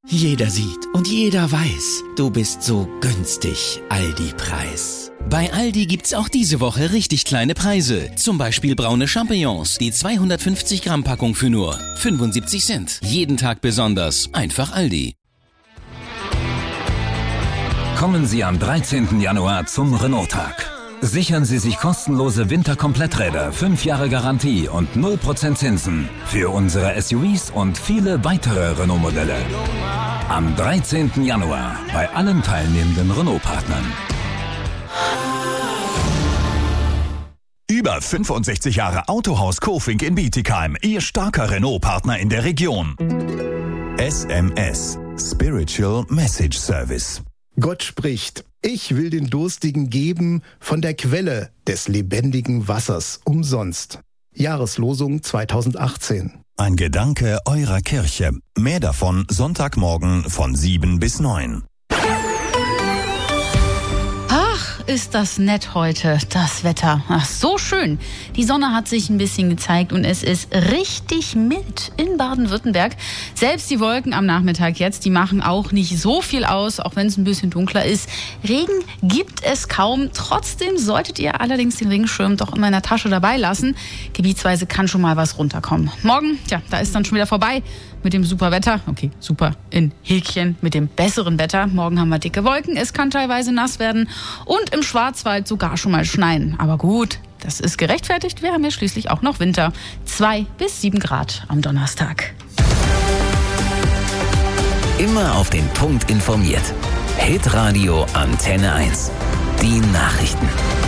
Jeder sieht und jeder weiß, du bist so günstig, Aldi-Preis. Bei Aldi gibt's auch diese Woche richtig kleine Preise. Zum Beispiel braune Champignons, die 250 Gramm Packung für nur 75 Cent. Jeden Tag besonders, einfach Aldi. Kommen Sie am 13. Januar zum Renault-Tag. Sichern Sie sich kostenlose Winterkompletträder, 5 Jahre Garantie und 0% Zinsen für unsere SUVs und viele weitere Renault-Modelle. Am 13. Januar bei allen teilnehmenden Renault-Partnern. Über 65 Jahre Autohaus Kofink in Bietigheim, Ihr starker Renault-Partner in der Region. SMS, Spiritual Message Service. Gott spricht, ich will den Durstigen geben von der Quelle des lebendigen Wassers umsonst. Jahreslosung 2018. Ein Gedanke eurer Kirche. Mehr davon Sonntagmorgen von 7 bis 9. Ist das nett heute, das Wetter. Ach, so schön. Die Sonne hat sich ein bisschen gezeigt und es ist richtig mild in Baden-Württemberg. Selbst die Wolken am Nachmittag jetzt, die machen auch nicht so viel aus, auch wenn es ein bisschen dunkler ist. Regen gibt es kaum. Trotzdem solltet ihr allerdings den Regenschirm doch immer in der Tasche dabei lassen. Gebietsweise kann schon mal was runterkommen. Morgen, da ist dann schon wieder vorbei mit dem super Wetter. Okay, super in Häkchen mit dem besseren Wetter. Morgen haben wir dicke Wolken, es kann teilweise nass werden und im Schwarzwald sogar schon mal schneien. Aber gut, das ist gerechtfertigt. Wir haben ja schließlich auch noch Winter. 2 bis 7 Grad am Donnerstag. Immer auf den Punkt informiert. Hitradio Antenne 1. Die Nachrichten.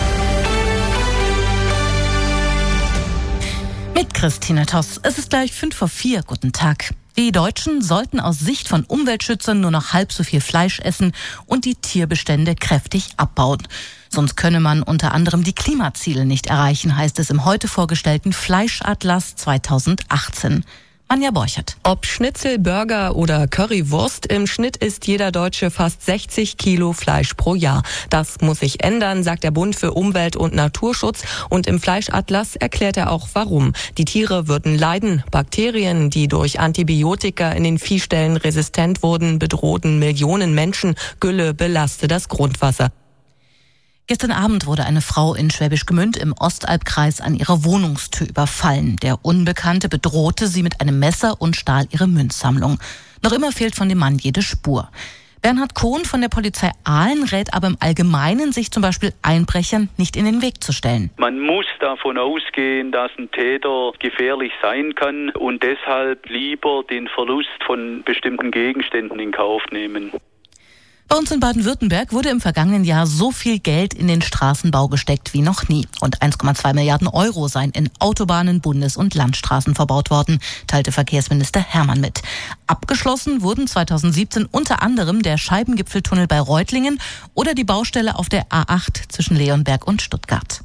Mit Christine Toss. Es ist gleich 3:05. Guten Tag. Die Deutschen sollten aus Sicht von Umweltschützern nur noch halb so viel Fleisch essen und die Tierbestände kräftig abbauen. Sonst könne man unter anderem die Klimaziele nicht erreichen, heißt es im heute vorgestellten Fleischatlas 2018. Anja Borchert. Ob Schnitzel, Burger oder Currywurst, im Schnitt isst jeder Deutsche fast 60 Kilo Fleisch pro Jahr. Das muss sich ändern, sagt der Bund für Umwelt- und Naturschutz. Und im Fleischatlas erklärt er auch, warum. Die Tiere würden leiden. Bakterien, die durch Antibiotika in den Viehställen resistent wurden, bedrohten Millionen Menschen. Gülle belaste das Grundwasser. Gestern Abend wurde eine Frau in Schwäbisch Gmünd im Ostalbkreis an ihrer Wohnungstür überfallen. Der Unbekannte bedrohte sie mit einem Messer und stahl ihre Münzsammlung. Noch immer fehlt von dem Mann jede Spur. Bernhard Kohn von der Polizei Aalen rät aber im Allgemeinen, sich zum Beispiel Einbrechern nicht in den Weg zu stellen. Man muss davon ausgehen, dass ein Täter gefährlich sein kann und deshalb lieber den Verlust von bestimmten Gegenständen in Kauf nehmen. Bei uns in Baden-Württemberg wurde im vergangenen Jahr so viel Geld in den Straßenbau gesteckt wie noch nie. Und 1,2 Milliarden Euro seien in Autobahnen, Bundes- und Landstraßen verbaut worden, teilte Verkehrsminister Hermann mit. Abgeschlossen wurden 2017 unter anderem der Scheibengipfeltunnel bei Reutlingen oder die Baustelle auf der A8 zwischen Leonberg und Stuttgart.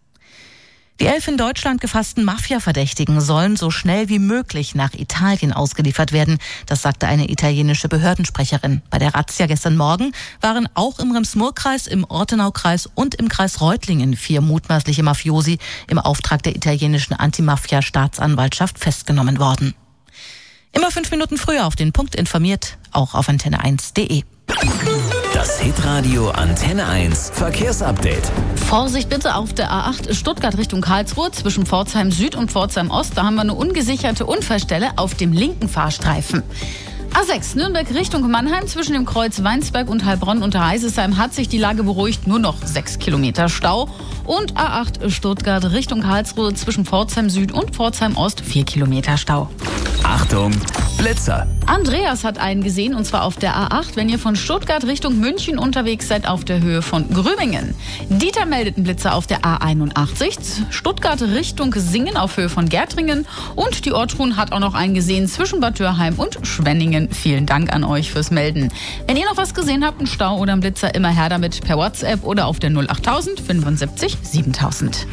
Die 11 in Deutschland gefassten Mafia-Verdächtigen sollen so schnell wie möglich nach Italien ausgeliefert werden. Das sagte eine italienische Behördensprecherin. Bei der Razzia gestern Morgen waren auch im Rems-Murr-Kreis, im Ortenaukreis und im Kreis Reutlingen 4 mutmaßliche Mafiosi im Auftrag der italienischen Anti-Mafia-Staatsanwaltschaft festgenommen worden. Immer 5 Minuten früher auf den Punkt informiert, auch auf antenne1.de. Das Hitradio Antenne 1 Verkehrsupdate. Vorsicht bitte auf der A8 Stuttgart Richtung Karlsruhe zwischen Pforzheim Süd und Pforzheim Ost. Da haben wir eine ungesicherte Unfallstelle auf dem linken Fahrstreifen. A6 Nürnberg Richtung Mannheim zwischen dem Kreuz Weinsberg und Heilbronn unter Heisesheim hat sich die Lage beruhigt, nur noch 6 Kilometer Stau. Und A8 Stuttgart Richtung Karlsruhe zwischen Pforzheim Süd und Pforzheim Ost 4 Kilometer Stau. Achtung, Blitzer. Andreas hat einen gesehen, und zwar auf der A8, wenn ihr von Stuttgart Richtung München unterwegs seid, auf der Höhe von Gröbingen. Dieter meldet einen Blitzer auf der A81, Stuttgart Richtung Singen auf Höhe von Gärtringen, und die Ortrun hat auch noch einen gesehen zwischen Bad Dürheim und Schwenningen. Vielen Dank an euch fürs Melden. Wenn ihr noch was gesehen habt, einen Stau oder einen Blitzer, immer her damit per WhatsApp oder auf der 08000 75 7000.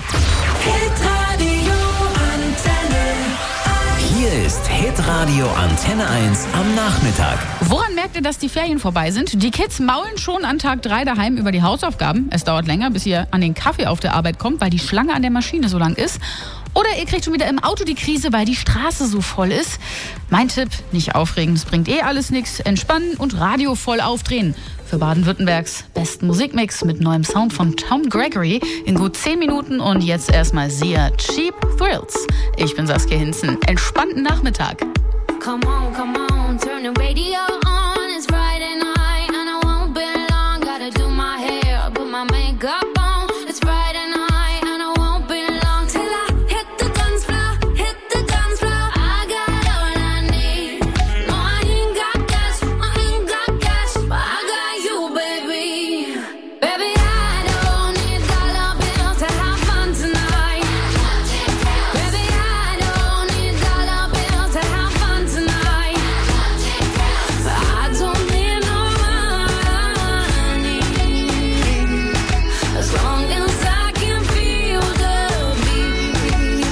Hier ist Hitradio Antenne 1 am Nachmittag. Woran merkt ihr, dass die Ferien vorbei sind? Die Kids maulen schon an Tag 3 daheim über die Hausaufgaben. Es dauert länger, bis ihr an den Kaffee auf der Arbeit kommt, weil die Schlange an der Maschine so lang ist. Oder ihr kriegt schon wieder im Auto die Krise, weil die Straße so voll ist. Mein Tipp, nicht aufregen, es bringt alles nichts. Entspannen und Radio voll aufdrehen. Für Baden-Württembergs besten Musikmix mit neuem Sound von Tom Gregory in gut 10 Minuten. Und jetzt erstmal Sia, Cheap Thrills. Ich bin Saskia Hinzen. Entspannten Nachmittag. Come on, turn the radio on. It's Friday night and I won't be long. Gotta do my hair, put my makeup on. It's Friday night and I won't be long till I hit the dance floor, hit the dance floor. I got all I need. No, I ain't got cash, but I got you, baby. Baby, I don't need dollar bills to have fun tonight. Baby, I don't need dollar bills to have fun tonight. I don't need no money as long as I can feel the beat.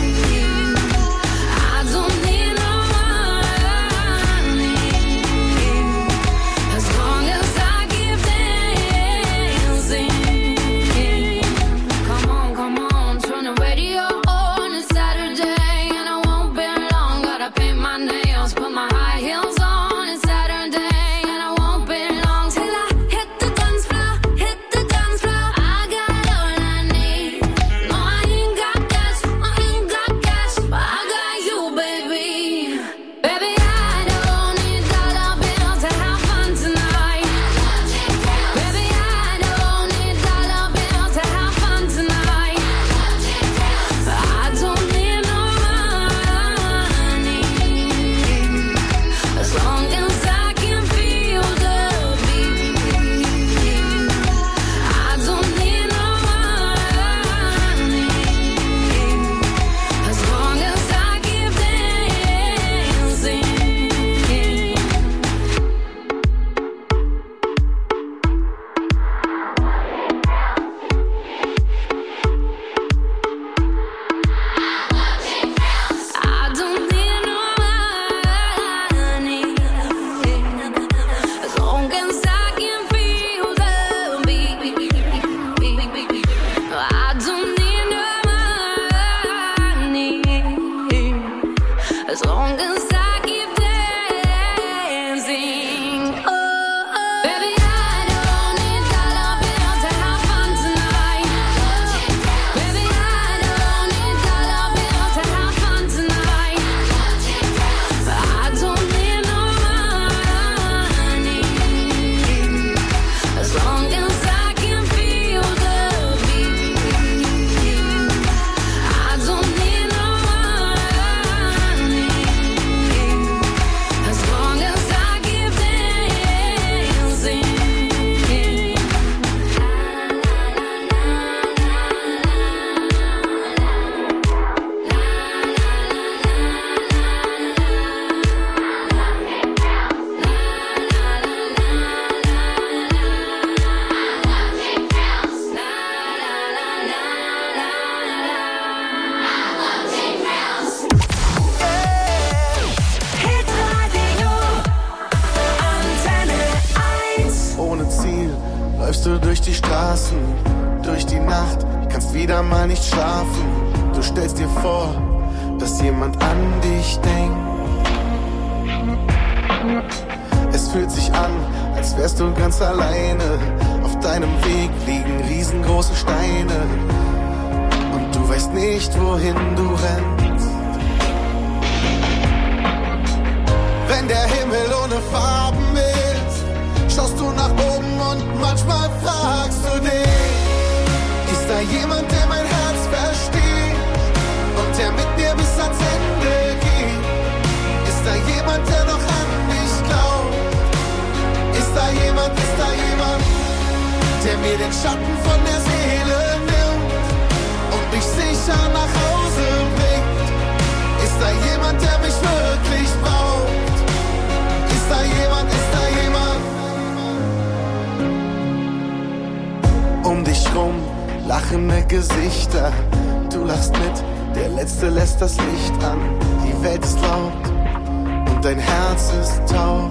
I don't need no money as long as I keep dancing. Come on, turn the radio on. It's Saturday and I won't be long. Gotta paint my nails, put my high heels on. It's Saturday and I won't be long till I hit the dance floor, hit the dance floor. I got all I need. No, I ain't got cash, but I got you, baby. Baby, I don't need dollar bills to have fun tonight. Baby, I don't need dollar bills to have fun tonight. I don't need no money as long as I can feel the beat. I don't need no money as long as I keep dancing. I don't need no money as long as I can feel the beat. I don't need no money as long as I keep dancing. Baby, I don't need dollar bills to have fun tonight. Baby, I don't need dollar bills to have fun tonight. I don't need no money as long as I can feel the beat. I don't need no money as long as I keep dancing. Ohne Ziel läufst du durch die Straßen, durch die Nacht, kannst wieder mal nicht schlafen. Du stellst dir vor, dass jemand an dich denkt. Es fühlt sich an, als wärst du ganz alleine. Auf deinem Weg liegen riesengroße Steine und du weißt nicht, wohin du rennst. Wenn der Himmel ohne Farben ist, schaust du nach oben und manchmal fragst du dich, ist da jemand, der mein Herz versteht und der mit mir bis ans Ende geht? Ist da jemand, der noch an mich glaubt? Ist da jemand, der mir den Schatten von der Seele nimmt und mich sicher nach Hause bringt? Ist da jemand, der mich wirklich braucht? Ist da jemand? Um dich rum lachende Gesichter, du lachst mit, der Letzte lässt das Licht an. Die Welt ist laut und dein Herz ist taub.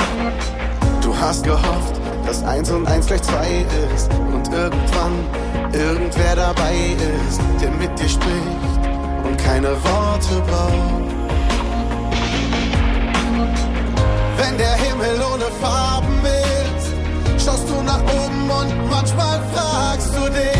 Du hast gehofft, dass 1 und 1 gleich 2 ist und irgendwann irgendwer dabei ist, der mit dir spricht und keine Worte braucht. Wenn der Himmel ohne Farben ist, schaust du nach oben und manchmal fragst du dich,